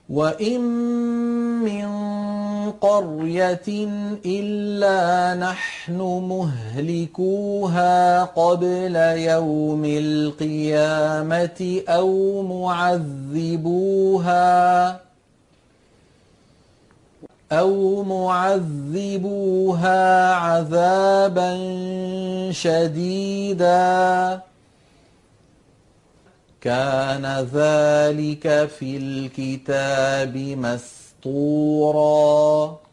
وإن من قرية إلا نحن مهلكوها قبل يوم القيامة أو معذبوها عذابا شديدا كان ذلك في الكتاب مسطورا